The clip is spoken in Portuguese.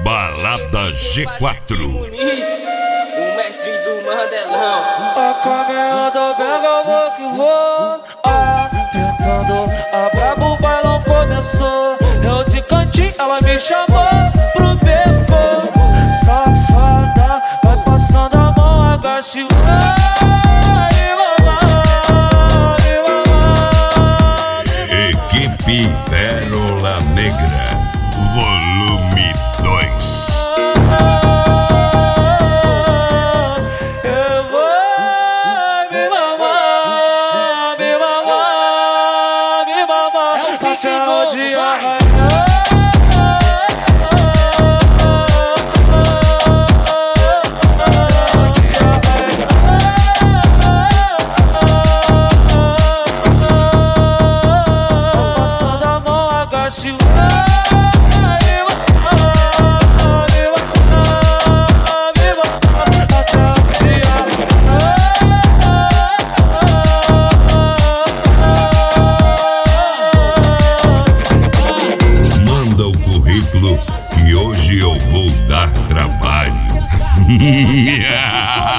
Balada G4. O mestre do Mandelão. A caminhada pega, vou que vou. Tentando, a brabo, o bailão começou. Eu de cantinho, ela me chamou pro beco. Safada, vai passando a mão, agache o Equipe Pérola Negra, volume 2. Eu vou me mamar, me mamar, me mamar, até o dia raiar. Manda o currículo que hoje eu vou dar trabalho.